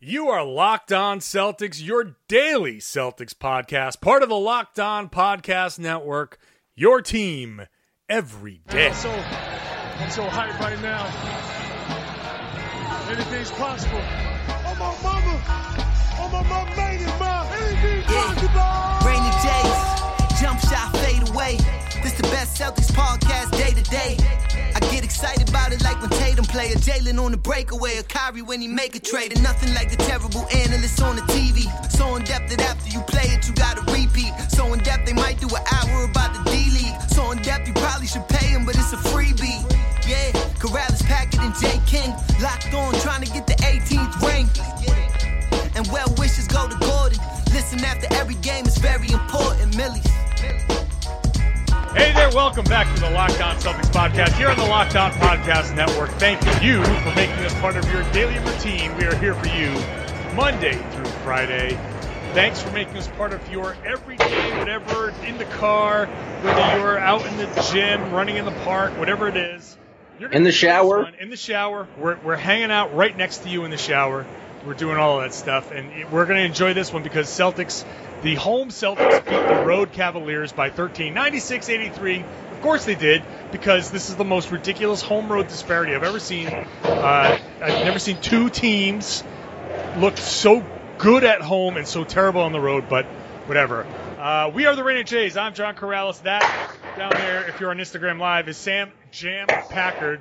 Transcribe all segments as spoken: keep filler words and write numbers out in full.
You are Locked On Celtics, your daily Celtics podcast, part of the Locked On Podcast Network, your team every day. I'm so, I'm so hyped right now. Anything's possible. Oh, my mama. Oh, my mama made it, ma. Anything's possible. Rainy days, jump shot, fade away. This the best Celtics podcast day to day. I get excited about it like when Tatum play, a Jalen on the breakaway, a Kyrie when he make a trade, and nothing like the terrible analysts on the T V. So in depth that after you play it, you gotta repeat. So in depth they might do an hour about the D-League. So in depth you probably should pay him, but it's a freebie. Yeah, Corrales, Packard, and Jay King locked on, trying to get the eighteenth ring. And well wishes go to Gordon. Listen after every game is very important, Millies. Hey there, welcome back to the Locked On Celtics podcast here on the Locked On Podcast Network. Thank you for making us part of your daily routine. We are here for you Monday through Friday. Thanks for making us part of your everyday, whatever, in the car, whether you're out in the gym, running in the park, whatever it is. You're in the shower. In the shower. We're, we're hanging out right next to you in the shower. We're doing all of that stuff, and we're going to enjoy this one because Celtics, the home Celtics beat the road Cavaliers by thirteen, ninety-six eighty-three. Of course they did, because this is the most ridiculous home road disparity I've ever seen. Uh, I've never seen two teams look so good at home and so terrible on the road, but whatever. Uh, we are the Rain and Jays. I'm John Corrales. That down there, if you're on Instagram Live, is Sam Jam Packard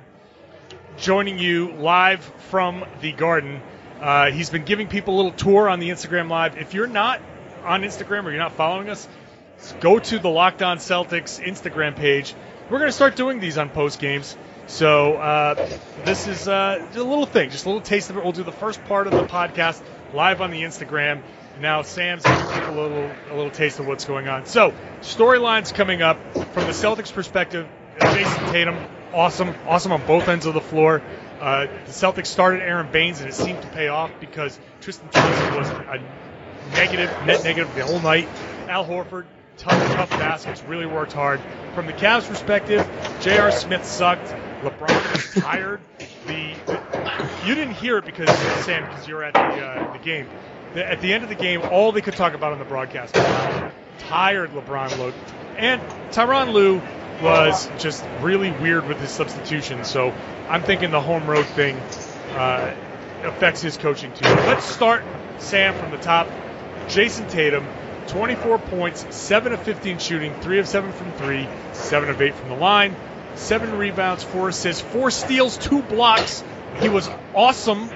joining you live from the Garden. Uh, he's been giving people a little tour on the Instagram Live. If you're not on Instagram or you're not following us, go to the Locked On Celtics Instagram page. We're going to start doing these on post games. So uh, this is uh, a little thing, just a little taste of it. We'll do the first part of the podcast live on the Instagram. Now Sam's giving people a little, a little taste of what's going on. So storylines coming up from the Celtics perspective. Jason Tatum, awesome, awesome on both ends of the floor. Uh, the Celtics started Aaron Baines, and it seemed to pay off because Tristan Thompson was a negative, net negative the whole night. Al Horford, tough, tough baskets, really worked hard. From the Cavs' perspective, J R. Smith sucked. LeBron was tired. The, the you didn't hear it because Sam, because you were at the uh, the game. The, at the end of the game, all they could talk about on the broadcast was how tired LeBron looked, and Tyronn Lue was just really weird with his substitution. So I'm thinking the home road thing uh, affects his coaching too. Let's start, Sam, from the top. Jason Tatum, twenty-four points, seven of fifteen shooting, three of seven from three, seven of eight from the line, seven rebounds, four assists, four steals, two blocks. He was awesome,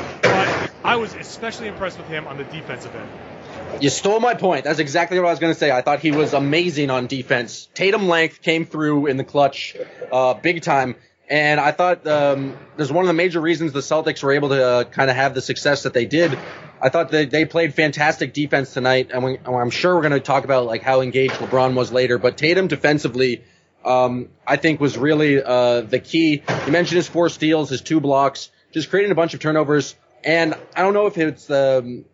but I was especially impressed with him on the defensive end. You stole my point. That's exactly what I was going to say. I thought he was amazing on defense. Tatum length came through in the clutch uh, big time. And I thought um, there's one of the major reasons the Celtics were able to uh, kind of have the success that they did. I thought that they played fantastic defense tonight. And we, I'm sure we're going to talk about like how engaged LeBron was later. But Tatum defensively, um, I think, was really uh, the key. You mentioned his four steals, his two blocks, just creating a bunch of turnovers. And I don't know if it's um,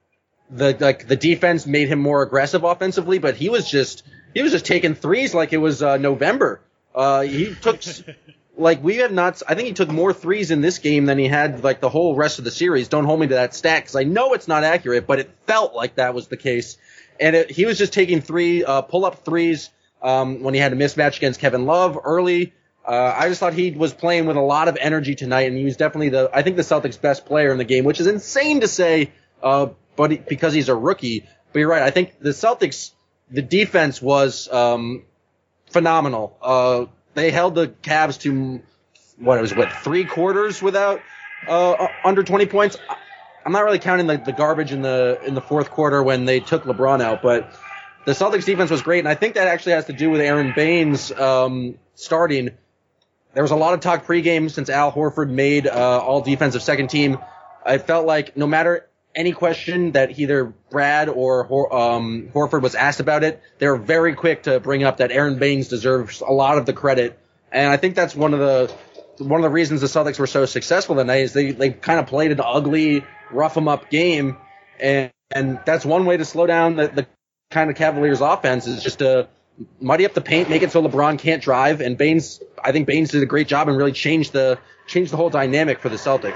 the like the defense made him more aggressive offensively, but he was just he was just taking threes like it was uh, November. Uh, he took like we have not. I think he took more threes in this game than he had like the whole rest of the series. Don't hold me to that stat because I know it's not accurate, but it felt like that was the case. And it, he was just taking three uh, pull up threes um, when he had a mismatch against Kevin Love early. Uh, I just thought he was playing with a lot of energy tonight, and he was definitely the, I think, the Celtics' best player in the game, which is insane to say, uh, but he, because he's a rookie. But you're right. I think the Celtics, the defense was um, phenomenal. Uh, they held the Cavs to what it was, what three quarters without uh, under twenty points. I'm not really counting the, the garbage in the in the fourth quarter when they took LeBron out, but the Celtics' defense was great, and I think that actually has to do with Aaron Baines um, starting. There was a lot of talk pregame since Al Horford made uh, all defensive second team. I felt like no matter any question that either Brad or Hor- um, Horford was asked about it, they were very quick to bring up that Aaron Baines deserves a lot of the credit. And I think that's one of the one of the reasons the Celtics were so successful tonight is they, they kind of played an ugly, rough 'em up game. And, and that's one way to slow down the, the kind of Cavaliers offense is just to muddy up the paint, make it so LeBron can't drive. And Baines, I think Baines did a great job and really changed the changed the whole dynamic for the Celtics.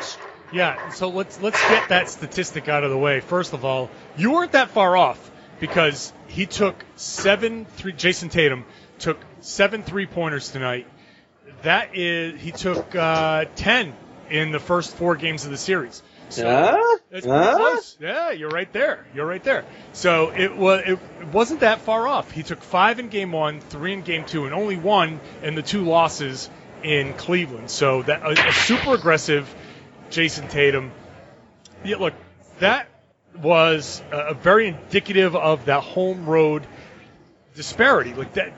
Yeah, so let's let's get that statistic out of the way. First of all, you weren't that far off because he took seven three. Jason Tatum took seven three-pointers tonight. That is, he took uh, ten in the first four games of the series. So uh, that's pretty uh? close. Yeah, you're right there. You're right there. So it was it wasn't that far off. He took five in game one, three in game two, and only one in the two losses in Cleveland. So that a, a super aggressive Jason Tatum. Yeah, look, that was uh, very indicative of that home road disparity. Like that,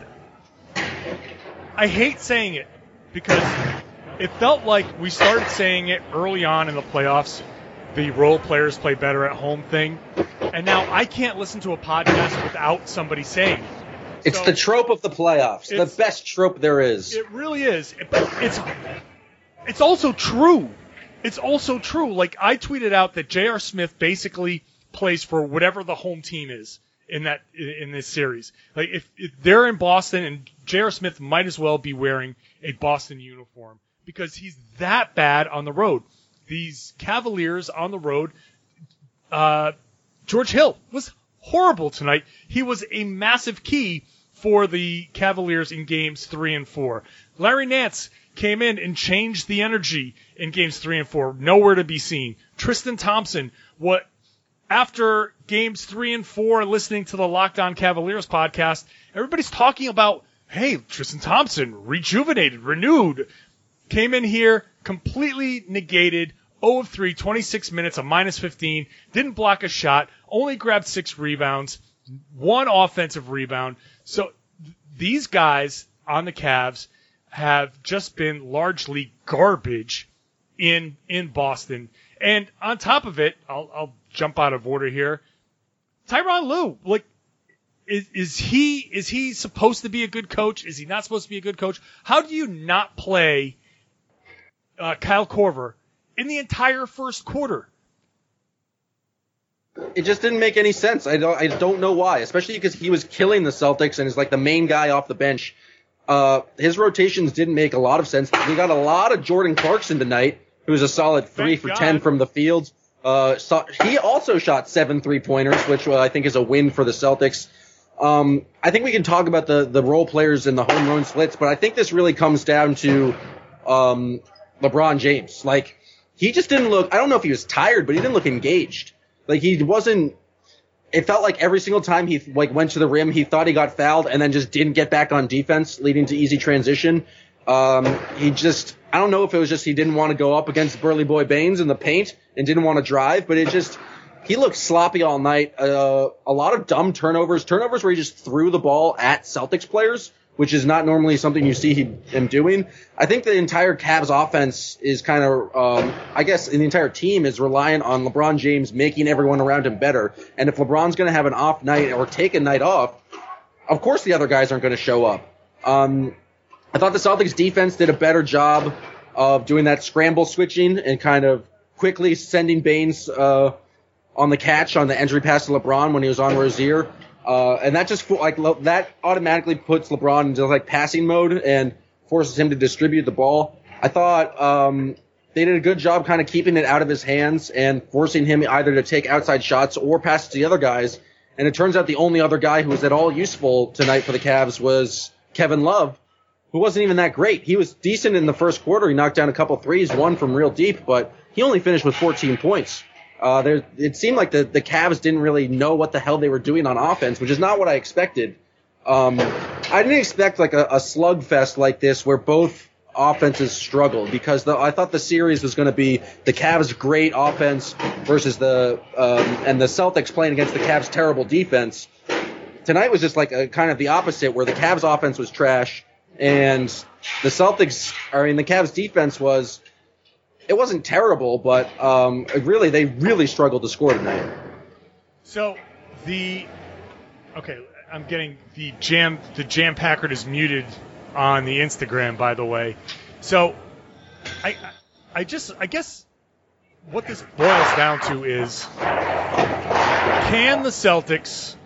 I hate saying it because it felt like we started saying it early on in the playoffs. The role players play better at home thing, and now I can't listen to a podcast without somebody saying it. It's So, the trope of the playoffs, the It's- best trope there is. It really is. But it's it's also true. It's also true. Like I tweeted out that J R. Smith basically plays for whatever the home team is in that in this series. Like if, if they're in Boston, and J R. Smith might as well be wearing a Boston uniform because he's that bad on the road. These Cavaliers on the road, uh, George Hill was horrible tonight. He was a massive key for the Cavaliers in games three and four. Larry Nance came in and changed the energy in games three and four. Nowhere to be seen. Tristan Thompson, what after games three and four, listening to the Locked On Cavaliers podcast, everybody's talking about, hey, Tristan Thompson, rejuvenated, renewed, came in here, completely negated, zero of three, twenty-six minutes, a minus fifteen, didn't block a shot, only grabbed six rebounds, one offensive rebound. So th- these guys on the Cavs have just been largely garbage in in Boston. And on top of it, I'll, I'll jump out of order here. Tyronn Lue, like, is, is he is he supposed to be a good coach? Is he not supposed to be a good coach? How do you not play uh, Kyle Korver in the entire first quarter? It just didn't make any sense. I don't I don't know why, especially because he was killing the Celtics and is like the main guy off the bench. Uh, his rotations didn't make a lot of sense. We got a lot of Jordan Clarkson tonight, who was a solid three Thank for God. ten from the field. Uh, so he also shot seven three-pointers, which uh, I think is a win for the Celtics. Um, I think we can talk about the, the role players and the home run splits, but I think this really comes down to um, LeBron James. Like, he just didn't look – I don't know if he was tired, but he didn't look engaged. Like, he wasn't – it felt like every single time he like went to the rim, he thought he got fouled and then just didn't get back on defense, leading to easy transition. Um, he just – I don't know if it was just he didn't want to go up against Burly Boy Baines in the paint and didn't want to drive, but it just – he looked sloppy all night. Uh, a lot of dumb turnovers, turnovers where he just threw the ball at Celtics players, which is not normally something you see he, him doing. I think the entire Cavs offense is kind of, um, I guess the entire team is reliant on LeBron James making everyone around him better. And if LeBron's going to have an off night or take a night off, of course the other guys aren't going to show up. Um, I thought the Celtics defense did a better job of doing that scramble switching and kind of quickly sending Baines, uh, on the catch on the entry pass to LeBron when he was on Rozier. Uh, and that just, like, that automatically puts LeBron into, like, passing mode and forces him to distribute the ball. I thought, um, they did a good job kind of keeping it out of his hands and forcing him either to take outside shots or pass to the other guys. And it turns out the only other guy who was at all useful tonight for the Cavs was Kevin Love, who wasn't even that great. He was decent in the first quarter. He knocked down a couple threes, one from real deep, but he only finished with fourteen points. Uh, there, it seemed like the, the Cavs didn't really know what the hell they were doing on offense, which is not what I expected. Um, I didn't expect like a, a slugfest like this where both offenses struggled, because the, I thought the series was going to be the Cavs' great offense versus the um, and the Celtics playing against the Cavs' terrible defense. Tonight was just like a, kind of the opposite, where the Cavs' offense was trash and the Celtics, I mean the Cavs' defense was. It wasn't terrible, but um, really, they really struggled to score tonight. So the okay, I'm getting the jam. The Jam Packard is muted on the Instagram, by the way. So I, I just, I guess, what this boils down to is, can the Celtics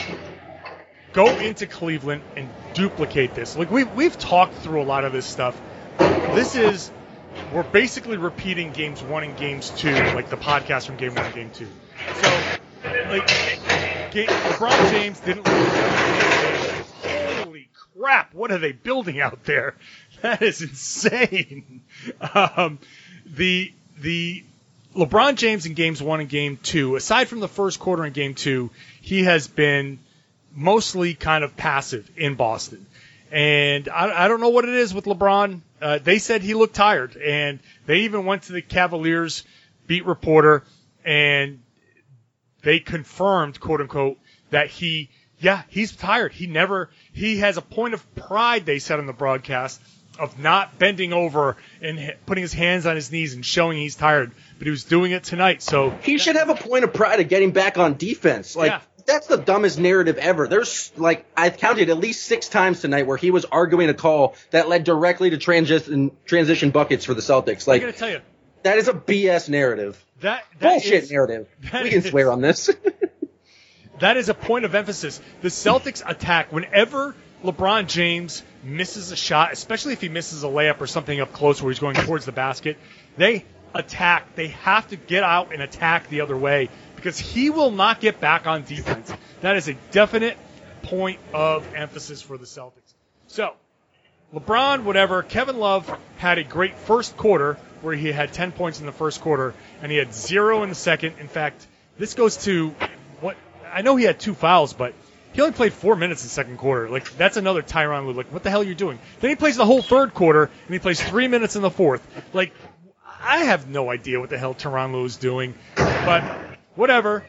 go into Cleveland and duplicate this? Like we we've talked through a lot of this stuff. This is we're basically repeating games one and games two, like the podcast from game one and game two. So, like, game, LeBron James didn't lose. Holy crap! What are they building out there? That is insane. Um, the the LeBron James in games one and game two, aside from the first quarter in game two, he has been mostly kind of passive in Boston. And I, I don't know what it is with LeBron. Uh, they said he looked tired, and they even went to the Cavaliers beat reporter, and they confirmed, quote unquote, that he, yeah, he's tired. He never, he has a point of pride, they said on the broadcast, of not bending over and putting his hands on his knees and showing he's tired, but he was doing it tonight. So he should have a point of pride of getting back on defense. Like, yeah. That's the dumbest narrative ever. There's, like, I've counted at least six times tonight where he was arguing a call that led directly to transition transition buckets for the Celtics. Like, I gotta tell you, that is a B S narrative. That, that bullshit is, narrative. that We can is, swear on this. That is a point of emphasis. The Celtics attack whenever LeBron James misses a shot, especially if he misses a layup or something up close where he's going towards the basket. They attack. They have to get out and attack the other way, because he will not get back on defense. That is a definite point of emphasis for the Celtics. So, LeBron, whatever, Kevin Love had a great first quarter where he had ten points in the first quarter, and he had zero in the second. In fact, this goes to what I know he had two fouls, but he only played four minutes in the second quarter. Like, that's another Tyronn Lue. Like, what the hell are you doing? Then he plays the whole third quarter, and he plays three minutes in the fourth. Like, I have no idea what the hell Tyronn Lue is doing, but whatever.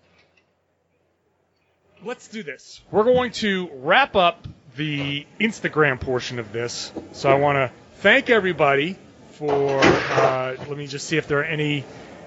Let's do this. We're going to wrap up the Instagram portion of this. So I want to thank everybody for, uh, let me just see if there are any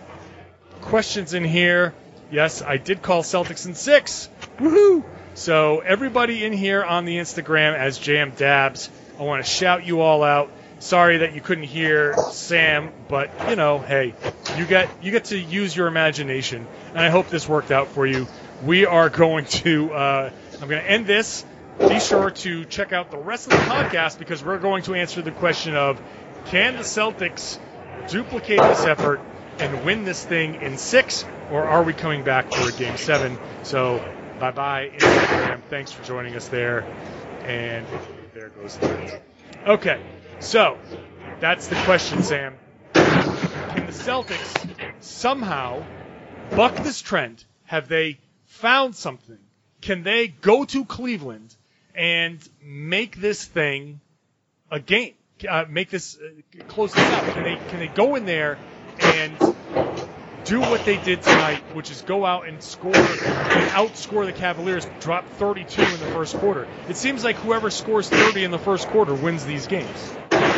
questions in here. Yes, I did call Celtics in six. Woohoo! So everybody in here on the Instagram as J M Dabs, I want to shout you all out. Sorry that you couldn't hear Sam, but, you know, hey, you get you get to use your imagination, and I hope this worked out for you. We are going to, uh, I'm going to end this. Be sure to check out the rest of the podcast, because we're going to answer the question of, can the Celtics duplicate this effort and win this thing in six, or are we coming back for a game seven? So, bye-bye, Instagram. Thanks for joining us there. And there goes that. Okay, so that's the question, Sam. Can the Celtics somehow buck this trend? Have they found something? Can they go to Cleveland and make this thing a game? Uh, make this uh, close this out? Can they can they go in there and do what they did tonight, which is go out and score and outscore the Cavaliers, drop thirty-two in the first quarter? It seems like whoever scores thirty in the first quarter wins these games.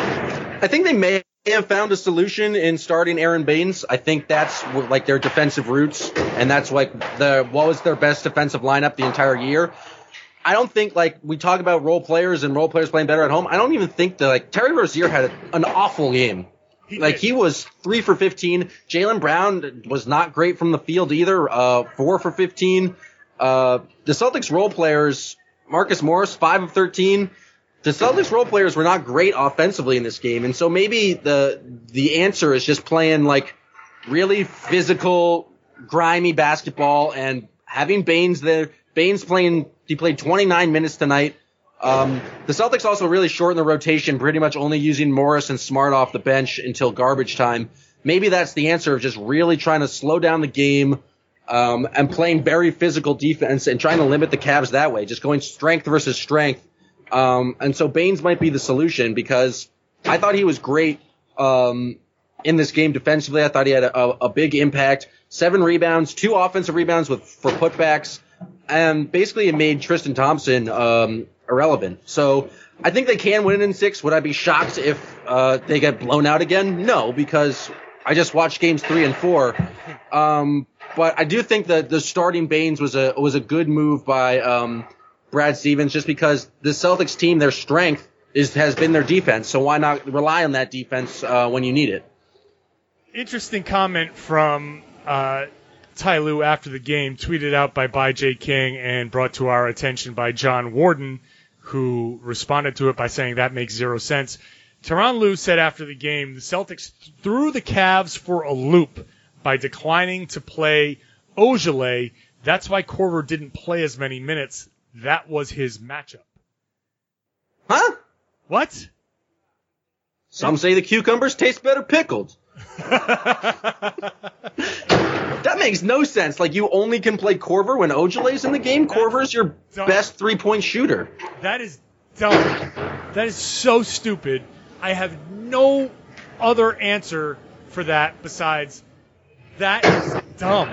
I think they may have found a solution in starting Aaron Baines. I think that's like their defensive roots, and that's like the what was their best defensive lineup the entire year. I don't think, like, we talk about role players and role players playing better at home. I don't even think that, like, Terry Rozier had a, an awful game. He like, did. he was three for fifteen. Jaylen Brown was not great from the field either, uh, four for fifteen. Uh, the Celtics role players, Marcus Morris, five of thirteen. The Celtics role players were not great offensively in this game, and so maybe the the answer is just playing, like, really physical, grimy basketball and having Baines there. Baines playing, he played twenty-nine minutes tonight. Um, the Celtics also really shortened the rotation, pretty much only using Morris and Smart off the bench until garbage time. Maybe that's the answer of just really trying to slow down the game um, and playing very physical defense and trying to limit the Cavs that way, just going strength versus strength. Um, and so Baines might be the solution, because I thought he was great um, in this game defensively. I thought he had a, a big impact. Seven rebounds, two offensive rebounds with for putbacks. And basically it made Tristan Thompson um, irrelevant. So I think they can win in six. Would I be shocked if uh, they get blown out again? No, because I just watched games three and four. Um, but I do think that the starting Baines was a was a good move by um, Brad Stevens, just because the Celtics team, their strength is has been their defense. So why not rely on that defense uh, when you need it? Interesting comment from uh, Ty Lue after the game, tweeted out by By J King and brought to our attention by John Warden, who responded to it by saying that makes zero sense. Tyronn Lue said after the game, the Celtics threw the Cavs for a loop by declining to play Ojeleye. That's why Korver didn't play as many minutes. That was his matchup. Huh? What? Some say the cucumbers taste better pickled. That makes no sense. Like, you only can play Korver when Ojeleye's in the game? Korver's your dumb. best three-point shooter. That is dumb. That is so stupid. I have no other answer for that besides that is dumb.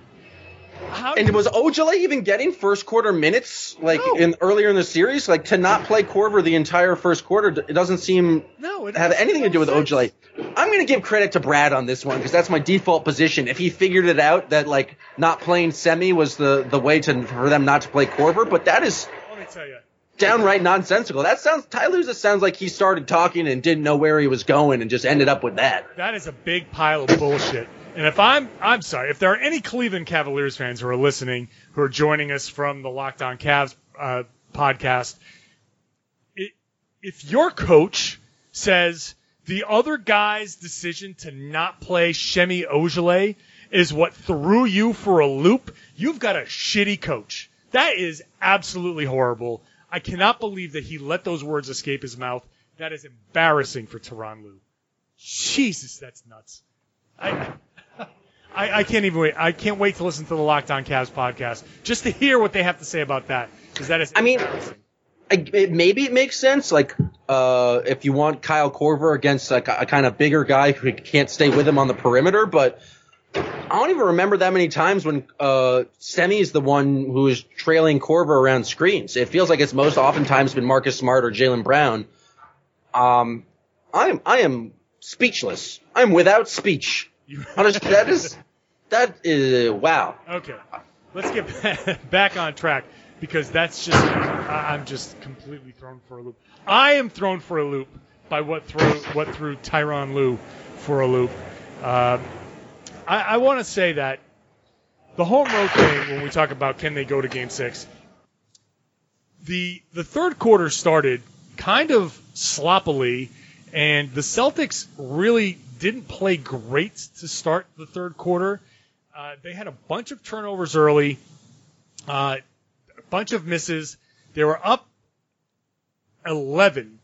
How And was Ojeleye even getting first quarter minutes like No. in earlier in the series? Like, to not play Korver the entire first quarter, it doesn't seem no, it have makes anything to no do with sense. Ojeleye. I'm going to give credit to Brad on this one because that's my default position. If he figured it out that like not playing Semi was the, the way to for them not to play Korver, but that is Let me tell you. downright nonsensical. That sounds Ty Lue just sounds like he started talking and didn't know where he was going and just ended up with that. That is a big pile of bullshit. And if I'm, I'm sorry, if there are any Cleveland Cavaliers fans who are listening, who are joining us from the Locked On Cavs uh, podcast, it, if your coach says the other guy's decision to not play Semi Ojeleye is what threw you for a loop, you've got a shitty coach. That is absolutely horrible. I cannot believe that he let those words escape his mouth. That is embarrassing for Tyronn Lue. Jesus, that's nuts. I, I, I can't even wait. I can't wait to listen to the Locked On Cavs podcast just to hear what they have to say about that. Because that is I mean, embarrassing. I, it, maybe it makes sense, like, uh, if you want Kyle Korver against like, a, a kind of bigger guy who can't stay with him on the perimeter, but I don't even remember that many times when uh, Semi is the one who is trailing Korver around screens. It feels like it's most oftentimes been Marcus Smart or Jaylen Brown. Um, I'm I am speechless. I'm without speech. You- Honestly, that is that is wow. Okay, let's get back on track because that's just I- I'm just completely thrown for a loop. I am thrown for a loop by what threw what threw Tyronn Lue for a loop. Uh, I, I want to say that the home road thing, when we talk about can they go to Game Six, the the third quarter started kind of sloppily, and the Celtics really didn't play great to start the third quarter. Uh, they had a bunch of turnovers early, uh, a bunch of misses. They were up eleven,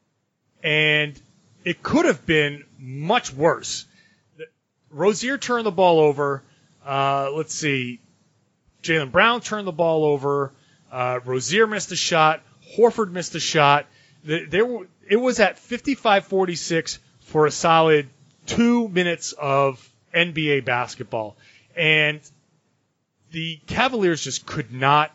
and it could have been much worse. Rozier turned the ball over. Uh, let's see. Jaylen Brown turned the ball over. Uh, Rozier missed a shot. Horford missed a shot. The, there were, it was at fifty-five forty-six for a solid two minutes of N B A basketball. And the Cavaliers just could not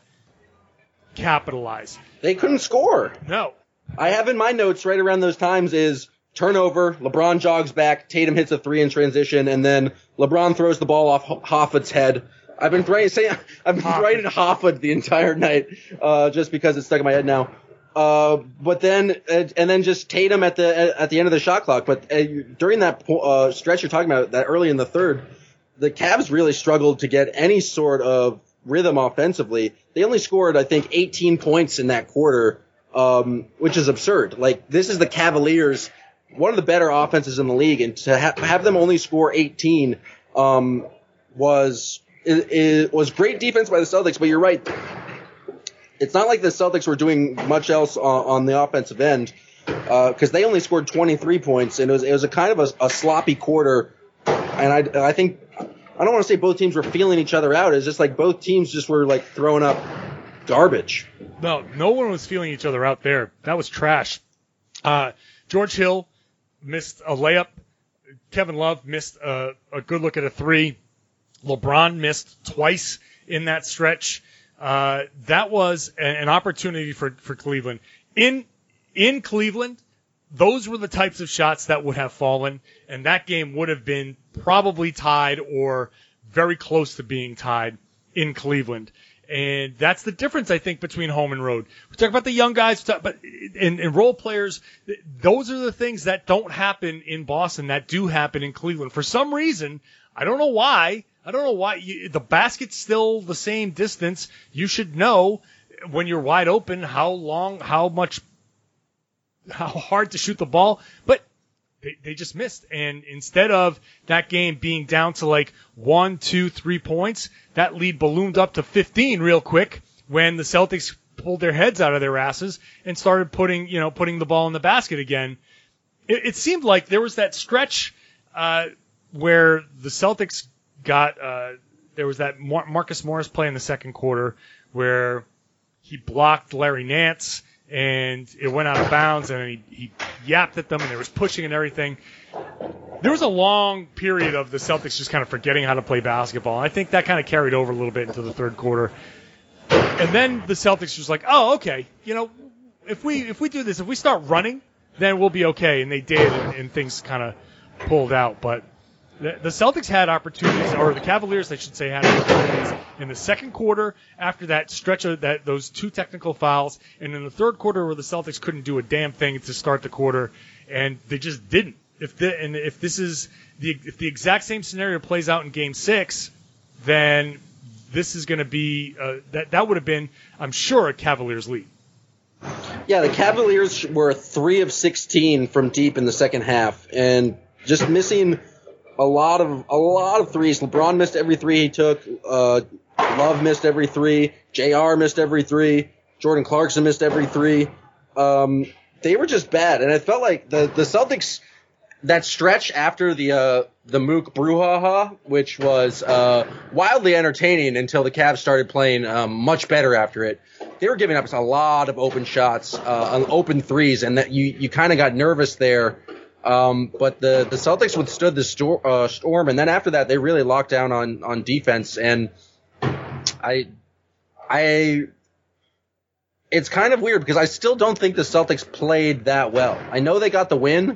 capitalize. They couldn't score. No. I have in my notes right around those times is turnover, LeBron jogs back, Tatum hits a three in transition, and then LeBron throws the ball off Hoffa's head. I've been writing, saying, I've been Hoffa. writing Hoffa the entire night, uh, just because it's stuck in my head now. Uh, but then, and, and then just Tatum at the, at the end of the shot clock. But uh, during that, uh, stretch you're talking about, that early in the third, the Cavs really struggled to get any sort of rhythm offensively. They only scored, I think, eighteen points in that quarter, um, which is absurd. Like, this is the Cavaliers, one of the better offenses in the league, and to ha- have them only score eighteen um, was it, it was great defense by the Celtics. But you're right, it's not like the Celtics were doing much else on, on the offensive end because uh, they only scored twenty-three points, and it was it was a kind of a, a sloppy quarter. And I I think I don't want to say both teams were feeling each other out. It's just like both teams just were like throwing up garbage. No, no one was feeling each other out there. That was trash. Uh, George Hill missed a layup. Kevin Love missed a, a good look at a three. LeBron missed twice in that stretch. Uh, that was an, an opportunity for, for Cleveland. In in Cleveland, those were the types of shots that would have fallen, and that game would have been probably tied or very close to being tied in Cleveland. And that's the difference, I think, between home and road. We talk about the young guys, but in, in role players, those are the things that don't happen in Boston that do happen in Cleveland. For some reason, I don't know why. I don't know why. You, the basket's still the same distance. You should know when you're wide open how long, how much how hard to shoot the ball, but they, they just missed. And instead of that game being down to like one, two, three points, that lead ballooned up to fifteen real quick when the Celtics pulled their heads out of their asses and started putting, you know, putting the ball in the basket again. It, it seemed like there was that stretch uh, where the Celtics got uh, there was that Mar- Marcus Morris play in the second quarter where he blocked Larry Nance and it went out of bounds and he, he yapped at them and there was pushing and everything. There was a long period of the Celtics just kind of forgetting how to play basketball. I think that kind of carried over a little bit into the third quarter. And then the Celtics was like, oh, okay, you know, if we if we do this, if we start running, then we'll be okay. And they did, and, and things kind of pulled out. But the, the Celtics had opportunities, or the Cavaliers, I should say, had opportunities in the second quarter after that stretch of that those two technical fouls, and in the third quarter where the Celtics couldn't do a damn thing to start the quarter, and they just didn't. If the, and if this is the if the exact same scenario plays out in Game Six, then this is going to be uh, that that would have been, I'm sure, a Cavaliers lead. Yeah, the Cavaliers were three of sixteen from deep in the second half, and just missing a lot of a lot of threes. LeBron missed every three he took. Uh, Love missed every three. J R missed every three. Jordan Clarkson missed every three. Um, they were just bad, and it felt like the the Celtics. That stretch after the uh, the Mook brouhaha, which was uh, wildly entertaining until the Cavs started playing um, much better after it. They were giving up a lot of open shots, uh, open threes, and that you, you kind of got nervous there. Um, but the, the Celtics withstood the stor- uh, storm, and then after that they really locked down on, on defense. And I I it's kind of weird because I still don't think the Celtics played that well. I know they got the win.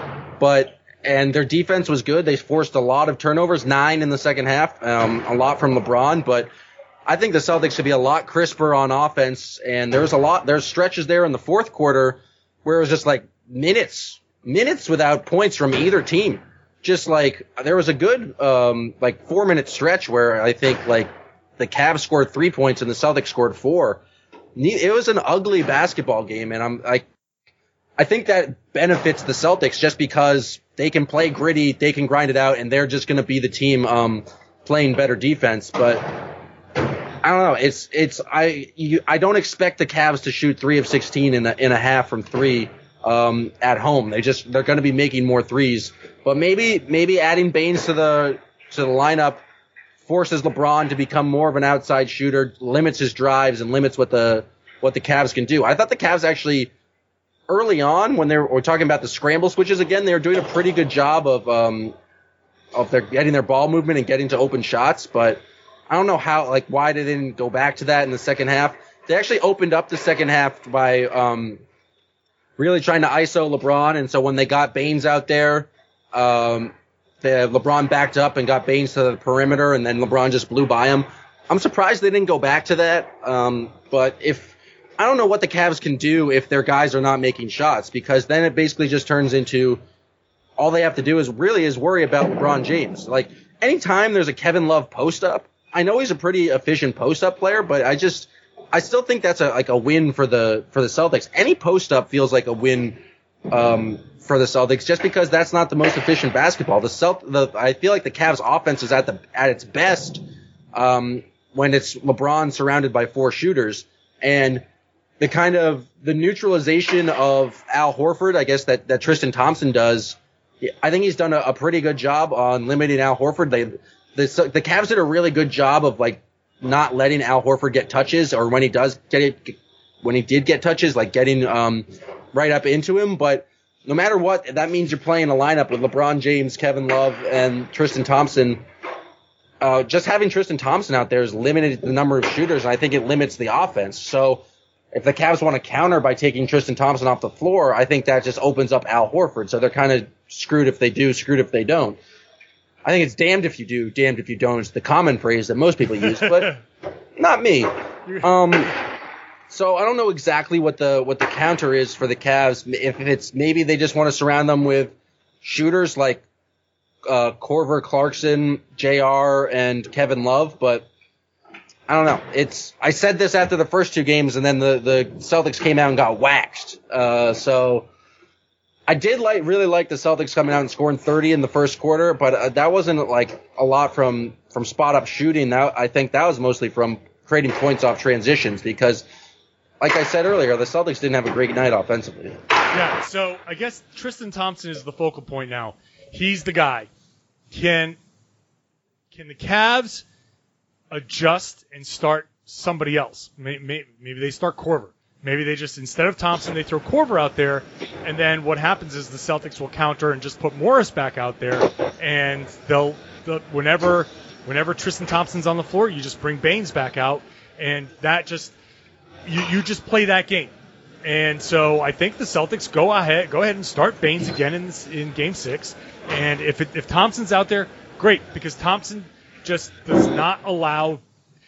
But and their defense was good. They forced a lot of turnovers, nine in the second half, um, a lot from LeBron. But I think the Celtics should be a lot crisper on offense. And there's a lot, there's stretches there in the fourth quarter where it was just like minutes, minutes without points from either team. Just like there was a good um, like four minute stretch where I think like the Cavs scored three points and the Celtics scored four. It was an ugly basketball game, and I'm like. I think that benefits the Celtics just because they can play gritty, they can grind it out, and they're just going to be the team um, playing better defense. But I don't know. It's it's I you, I don't expect the Cavs to shoot three of sixteen in a, in a half from three um, at home. They just they're going to be making more threes. But maybe maybe adding Baines to the to the lineup forces LeBron to become more of an outside shooter, limits his drives, and limits what the what the Cavs can do. I thought the Cavs actually. Early on, when they were, we're talking about the scramble switches again, they were doing a pretty good job of um, of their getting their ball movement and getting to open shots. But I don't know how, like, why they didn't go back to that in the second half. They actually opened up the second half by um, really trying to I S O LeBron, and so when they got Baines out there, um, they, LeBron backed up and got Baines to the perimeter, and then LeBron just blew by him. I'm surprised they didn't go back to that. Um, but if I don't know what the Cavs can do if their guys are not making shots, because then it basically just turns into all they have to do is really is worry about LeBron James. Like anytime there's a Kevin Love post up, I know he's a pretty efficient post up player, but I just I still think that's a like a win for the for the Celtics. Any post up feels like a win um, for the Celtics just because that's not the most efficient basketball. The Celt the I feel like the Cavs offense is at the at its best um, when it's LeBron surrounded by four shooters. And the kind of the neutralization of Al Horford, I guess that, that Tristan Thompson does, I think he's done a, a pretty good job on limiting Al Horford. They, the, the Cavs did a really good job of like not letting Al Horford get touches, or when he does get it, when he did get touches, like getting um, right up into him. But no matter what, that means you're playing a lineup with LeBron James, Kevin Love, and Tristan Thompson. Uh, just having Tristan Thompson out there has limited the number of shooters, and I think it limits the offense. So if the Cavs want to counter by taking Tristan Thompson off the floor, I think that just opens up Al Horford. So they're kind of screwed if they do, screwed if they don't. I think it's damned if you do, damned if you don't. It's the common phrase that most people use, but not me. Um, so I don't know exactly what the what the counter is for the Cavs. If it's maybe they just want to surround them with shooters like uh, Korver, Clarkson, J R, and Kevin Love, but I don't know. It's I said this after the first two games, and then the, the Celtics came out and got waxed. Uh, so I did like really like the Celtics coming out and scoring thirty in the first quarter, but uh, that wasn't like a lot from from spot up shooting. That I think that was mostly from creating points off transitions because, like I said earlier, the Celtics didn't have a great night offensively. Yeah, so I guess Tristan Thompson is the focal point now. He's the guy. Can can the Cavs adjust and start somebody else? Maybe, maybe they start Korver. Maybe they just, instead of Thompson, they throw Korver out there, and then what happens is the Celtics will counter and just put Morris back out there, and they'll, they'll whenever whenever Tristan Thompson's on the floor, you just bring Baines back out, and that just you, you just play that game. And so I think the Celtics go ahead go ahead and start Baines again in this, in Game Six, and if it, if Thompson's out there, great, because Thompson just does not allow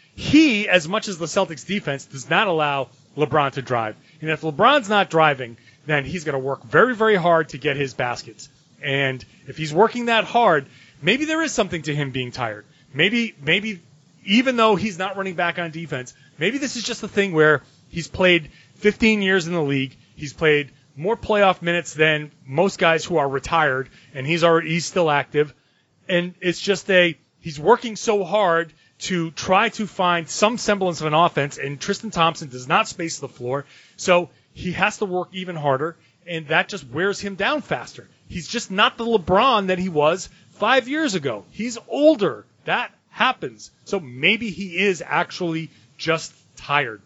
he as much as the Celtics defense does not allow LeBron to drive. And if LeBron's not driving, then he's going to work very, very hard to get his baskets. And if he's working that hard, maybe there is something to him being tired. Maybe, maybe even though he's not running back on defense, maybe this is just a thing where he's played fifteen years in the league. He's played more playoff minutes than most guys who are retired, and he's already he's still active. And it's just a he's working so hard to try to find some semblance of an offense, and Tristan Thompson does not space the floor, so he has to work even harder, and that just wears him down faster. He's just not the LeBron that he was five years ago. He's older. That happens. So maybe he is actually just tired.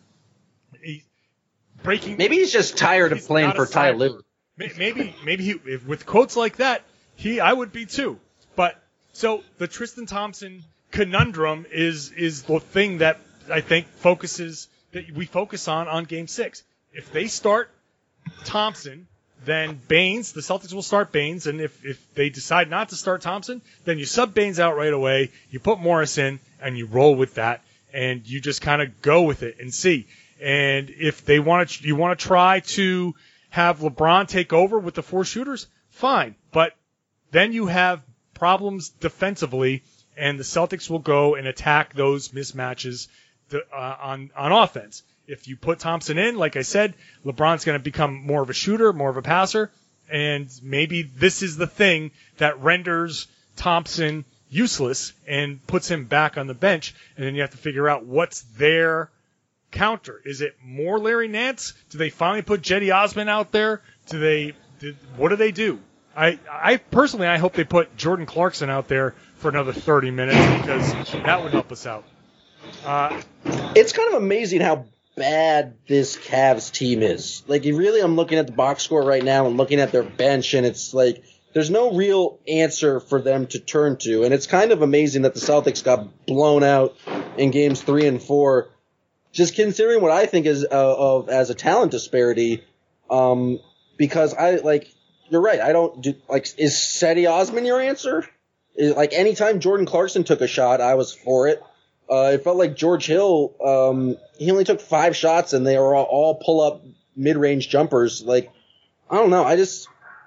He, breaking. Maybe he's just tired he's of playing for Ty Lue. Maybe, maybe he, if, with quotes like that, he I would be too. But so the Tristan Thompson conundrum is is the thing that I think focuses that we focus on on Game Six. If they start Thompson, then Baines, the Celtics will start Baines, and if if they decide not to start Thompson, then you sub Baines out right away, you put Morris in, and you roll with that, and you just kind of go with it and see. And if they want to, you want to try to have LeBron take over with the four shooters, fine, but then you have problems defensively. And the Celtics will go and attack those mismatches to, uh, on on offense. If you put Thompson in, like I said, LeBron's going to become more of a shooter, more of a passer, and maybe this is the thing that renders Thompson useless and puts him back on the bench. And then you have to figure out what's their counter. Is it more Larry Nance? Do they finally put Cedi Osman out there? Do they? Did, what do they do? I, I personally, I hope they put Jordan Clarkson out there for another thirty minutes because that would help us out. Uh, it's kind of amazing how bad this Cavs team is. Like, you really, I'm looking at the box score right now and looking at their bench, and it's like there's no real answer for them to turn to. And it's kind of amazing that the Celtics got blown out in games three and four, just considering what I think is uh, of as a talent disparity. Um, because I like. You're right. I don't do like. Is Cedi Osman your answer? Is, like anytime Jordan Clarkson took a shot, I was for it. Uh, it felt like George Hill. Um, he only took five shots, and they were all, all pull up mid range jumpers. Like, I don't know. I just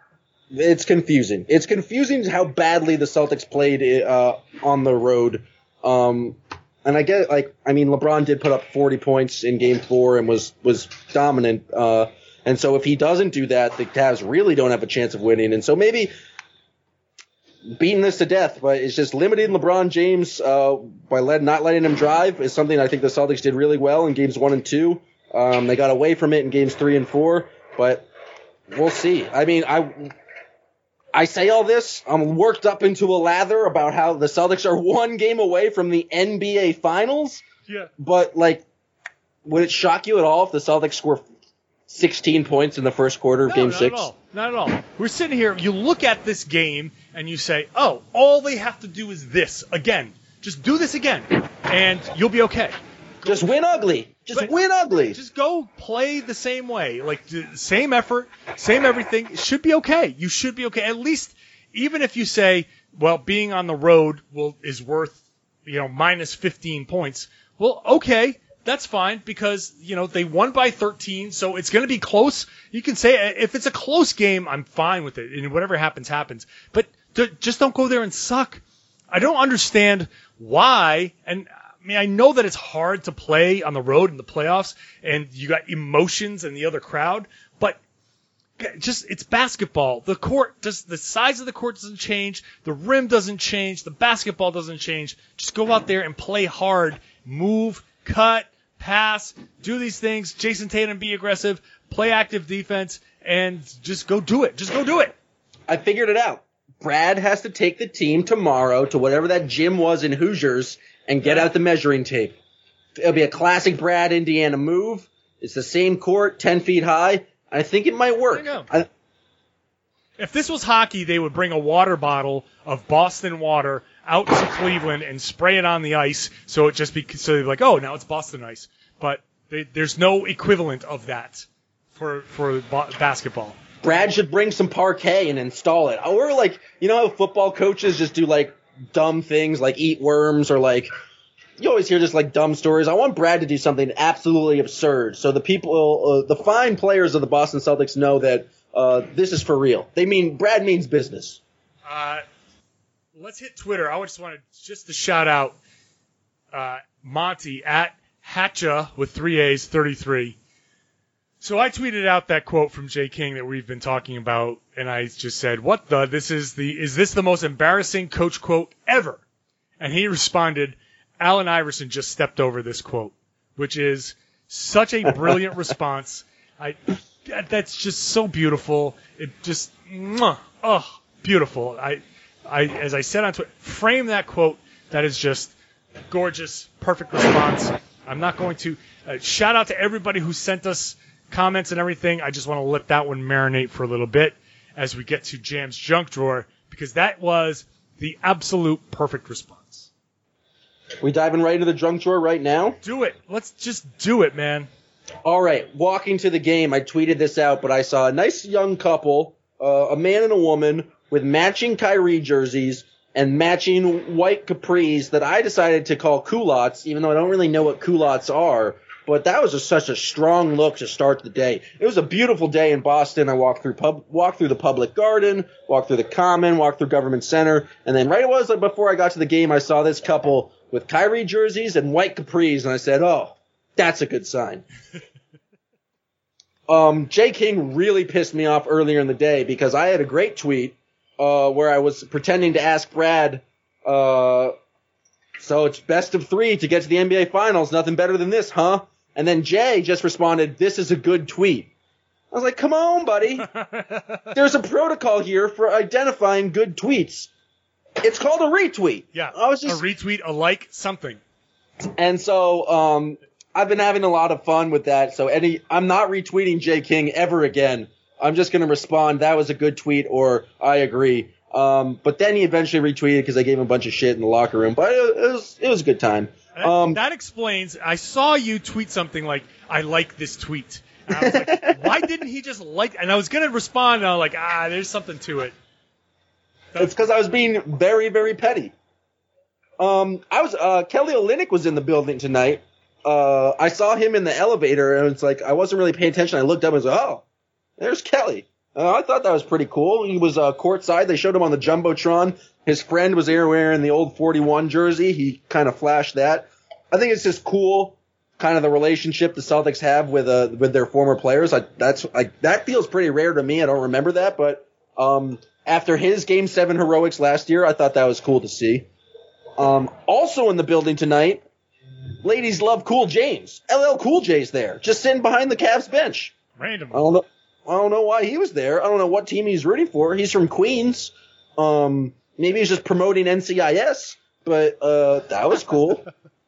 it's confusing. It's confusing how badly the Celtics played uh, on the road. Um, and I get like I mean LeBron did put up forty points in Game Four and was was dominant. Uh, And so if he doesn't do that, the Cavs really don't have a chance of winning. And so maybe beating this to death, but it's just limiting LeBron James uh, by let, not letting him drive is something I think the Celtics did really well in games one and two. Um, they got away from it in games three and four, but we'll see. I mean, I I say all this. I'm worked up into a lather about how the Celtics are one game away from the N B A Finals. Yeah. But, like, would it shock you at all if the Celtics score sixteen points in the first quarter of no, Game not Six? At all. Not at all. We're sitting here. You look at this game and you say, "Oh, all they have to do is this again. Just do this again, and you'll be okay." Just win ugly. Just But- win ugly. Just go play the same way, like the same effort, same everything. It should be okay. You should be okay. At least, even if you say, "Well, being on the road will is worth, you know, minus fifteen points." Well, okay. That's fine because, you know, they won by thirteen, so it's going to be close. You can say if it's a close game, I'm fine with it, and whatever happens, happens. But to, just don't go there and suck. I don't understand why, and I mean, I know that it's hard to play on the road in the playoffs, and you got emotions and the other crowd, but just it's basketball. The court, just the size of the court doesn't change. The rim doesn't change. The basketball doesn't change. Just go out there and play hard. Move, cut, pass, do these things. Jason Tatum, be aggressive. Play active defense, and just go do it. Just go do it. I figured it out. Brad has to take the team tomorrow to whatever that gym was in Hoosiers and get out the measuring tape. It'll be a classic Brad Indiana move. It's the same court, ten feet high. I think it might work. There you go. I, if this was hockey, they would bring a water bottle of Boston water out to Cleveland and spray it on the ice, so it just be so they're like, oh, now it's Boston ice. But they, there's no equivalent of that for for ba- basketball. Brad should bring some parquet and install it. Or like, you know how football coaches just do like dumb things like eat worms or like, you always hear just like dumb stories. I want Brad to do something absolutely absurd so the people, uh, the fine players of the Boston Celtics know that uh, this is for real. They mean, Brad means business. Uh, let's hit Twitter. I just wanted just to shout out uh, Monty at Hatcha with three A's thirty-three. So I tweeted out that quote from Jay King that we've been talking about, and I just said, "What the? This is the is this the most embarrassing coach quote ever?" And he responded, "Allen Iverson just stepped over this quote," which is such a brilliant response. I that's just so beautiful. It just mwah, oh beautiful. I I as I said on Twitter, frame that quote. That is just gorgeous, perfect response. I'm not going to uh, shout out to everybody who sent us comments and everything. I just want to let that one marinate for a little bit as we get to Jam's junk drawer, because that was the absolute perfect response. We diving right into the junk drawer right now? Do it. Let's just do it, man. All right. Walking to the game, I tweeted this out, but I saw a nice young couple, uh, a man and a woman, with matching Kyrie jerseys and matching white capris that I decided to call culottes, even though I don't really know what culottes are. But that was just such a strong look to start the day. It was a beautiful day in Boston. I walked through pub, walked through the Public Garden, walked through the Common, walked through Government Center, and then right it was like before I got to the game, I saw this couple with Kyrie jerseys and white capris, and I said, "Oh, that's a good sign." um, Jay King really pissed me off earlier in the day because I had a great tweet uh, where I was pretending to ask Brad. Uh, so it's best of three to get to the N B A Finals. Nothing better than this, huh? And then Jay just responded, "This is a good tweet." I was like, come on, buddy. There's a protocol here for identifying good tweets. It's called a retweet. Yeah, I was just... a retweet, a like, something. And so um, I've been having a lot of fun with that. So Eddie, I'm not retweeting Jay King ever again. I'm just going to respond, "That was a good tweet," or "I agree." Um, but then he eventually retweeted because I gave him a bunch of shit in the locker room. But it, it was it was a good time. That, Um, that explains. I saw you tweet something like, "I like this tweet." And I was like, why didn't he just like? And I was gonna respond, and I was like, ah, there's something to it. It's because I was being very, very petty. Um, I was uh, Kelly Olynyk was in the building tonight. Uh, I saw him in the elevator, and it's like I wasn't really paying attention. I looked up and was like, "Oh, there's Kelly." Uh, I thought that was pretty cool. He was uh, courtside. They showed him on the Jumbotron. His friend was there wearing the old forty-one jersey. He kind of flashed that. I think it's just cool, kind of the relationship the Celtics have with uh, with their former players. I, that's like that feels pretty rare to me. I don't remember that, but um, after his Game Seven heroics last year, I thought that was cool to see. Um, also in the building tonight, ladies love Cool James. L L Cool J's there, just sitting behind the Cavs bench. Random. I don't know. I don't know why he was there. I don't know what team he's rooting for. He's from Queens. Um, maybe he's just promoting N C I S, but uh, that was cool.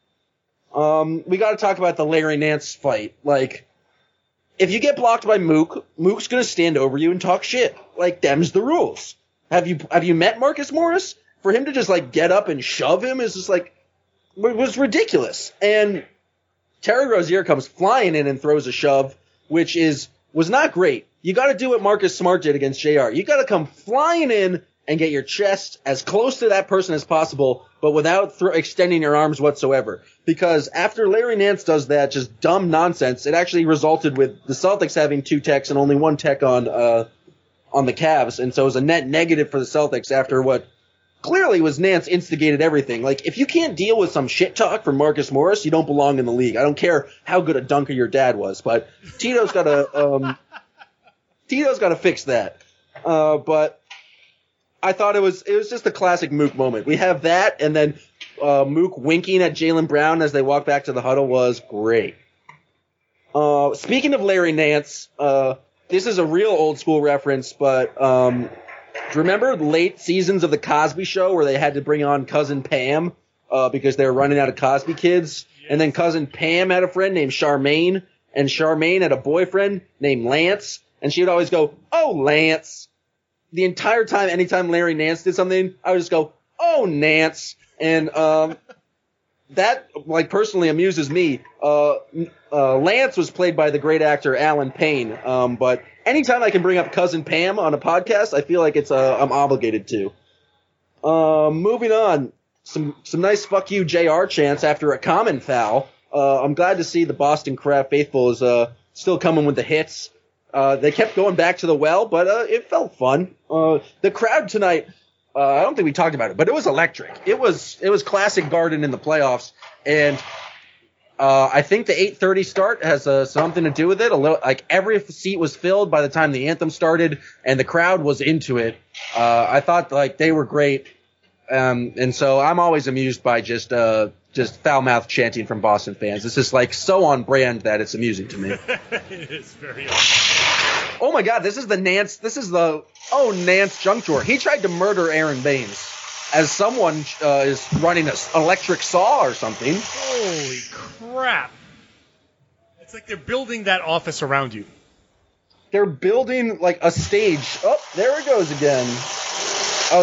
um, we got to talk about the Larry Nance fight. Like, if you get blocked by Mook, Mook's gonna stand over you and talk shit. Like, them's the rules. Have you have you met Marcus Morris? For him to just like get up and shove him is just like it was ridiculous. And Terry Rozier comes flying in and throws a shove, which is was not great. You got to do what Marcus Smart did against J R. You got to come flying in and get your chest as close to that person as possible, but without th- extending your arms whatsoever. Because after Larry Nance does that just dumb nonsense, it actually resulted with the Celtics having two techs and only one tech on uh, on the Cavs, and so it was a net negative for the Celtics after what clearly was Nance instigated everything. Like, if you can't deal with some shit talk from Marcus Morris, you don't belong in the league. I don't care how good a dunker your dad was, but Tito's got a um, Tito's got to fix that. Uh, but I thought it was it was just a classic Mook moment. We have that, and then uh, Mook winking at Jaylen Brown as they walk back to the huddle was great. Uh, speaking of Larry Nance, uh, this is a real old school reference, but um, do you remember late seasons of the Cosby Show where they had to bring on Cousin Pam uh, because they were running out of Cosby kids? Yes. And then Cousin Pam had a friend named Charmaine, and Charmaine had a boyfriend named Lance, and she would always go, "Oh, Lance." The entire time, anytime Larry Nance did something, I would just go, "Oh, Nance." And um, that, like, personally amuses me. Uh, uh, Lance was played by the great actor Alan Payne, um, but anytime I can bring up Cousin Pam on a podcast, I feel like it's uh, I'm obligated to. Uh, moving on, some some nice "fuck you" J R chants after a common foul. Uh, I'm glad to see the Boston Crab faithful is uh, still coming with the hits. Uh, they kept going back to the well, but uh, it felt fun. Uh, the crowd tonight, uh, I don't think we talked about it, but it was electric. It was it was classic Garden in the playoffs, and uh, I think the eight thirty start has uh, something to do with it. A little, like every seat was filled by the time the anthem started, and the crowd was into it. Uh, I thought like they were great, um, and so I'm always amused by just uh, just foul mouth chanting from Boston fans. It's just like so on brand that it's amusing to me. It is very awesome. Oh my God, this is the Nance, this is the, oh, Nance junk drawer. He tried to murder Aaron Baines as someone uh, is running an electric saw or something. Holy crap. It's like they're building that office around you. They're building like a stage. Oh, there it goes again. Oh,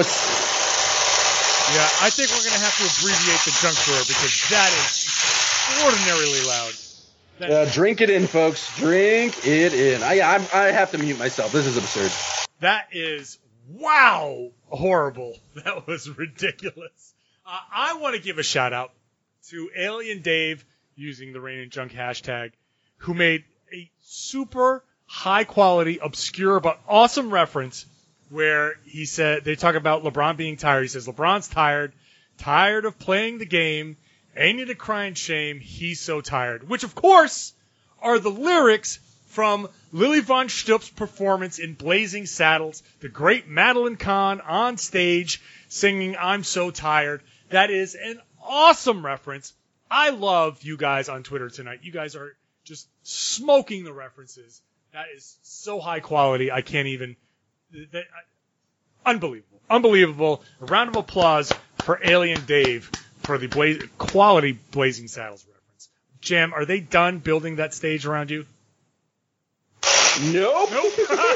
yeah, I think we're going to have to abbreviate the junk drawer because that is extraordinarily loud. Uh, drink it in, folks. Drink it in. I I'm, I have to mute myself. This is absurd. That is, wow, horrible. That was ridiculous. Uh, I want to give a shout out to Alien Dave using the Rain and Junk hashtag, who made a super high quality, obscure, but awesome reference where he said, they talk about LeBron being tired. He says, LeBron's tired, tired of playing the game. Ain't it a crying shame he's so tired? Which, of course, are the lyrics from Lily Von Stup's performance in Blazing Saddles, the great Madeline Kahn on stage singing I'm So Tired. That is an awesome reference. I love you guys on Twitter tonight. You guys are just smoking the references. That is so high quality. I can't even... That, I, unbelievable. Unbelievable. A round of applause for Alien Dave for the blaze, quality Blazing Saddles reference. Jam, are they done building that stage around you? Nope. Nope.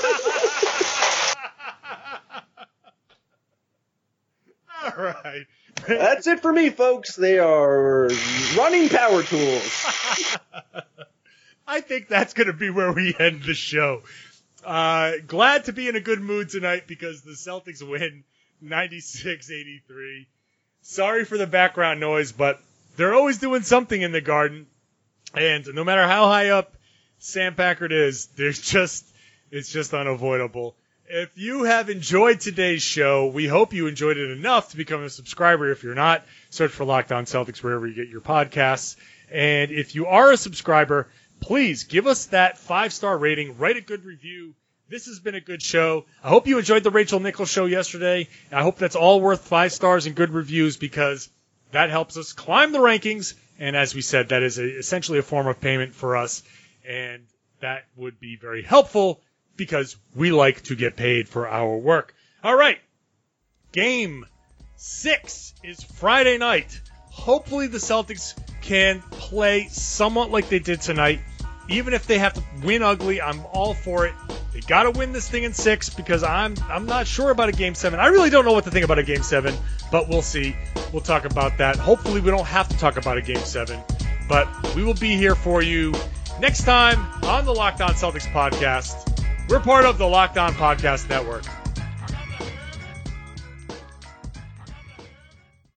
All right. That's it for me, folks. They are running power tools. I think that's going to be where we end the show. Uh, glad to be in a good mood tonight because the Celtics win ninety-six eighty-three. Sorry for the background noise, but they're always doing something in the Garden. And no matter how high up Sam Packard is, there's just it's just unavoidable. If you have enjoyed today's show, we hope you enjoyed it enough to become a subscriber. If you're not, search for Locked On Celtics wherever you get your podcasts. And if you are a subscriber, please give us that five-star rating, write a good review. This has been a good show. I hope you enjoyed the Rachel Nichols show yesterday. I hope that's all worth five stars and good reviews because that helps us climb the rankings. And as we said, that is a, essentially a form of payment for us. And that would be very helpful because we like to get paid for our work. All right. Game six is Friday night. Hopefully the Celtics can play somewhat like they did tonight. Even if they have to win ugly, I'm all for it. They got to win this thing in six because I'm I'm not sure about a game seven. I really don't know what to think about a game seven, but we'll see. We'll talk about that. Hopefully we don't have to talk about a game seven, but we will be here for you next time on the Locked On Celtics podcast. We're part of the Locked On Podcast Network.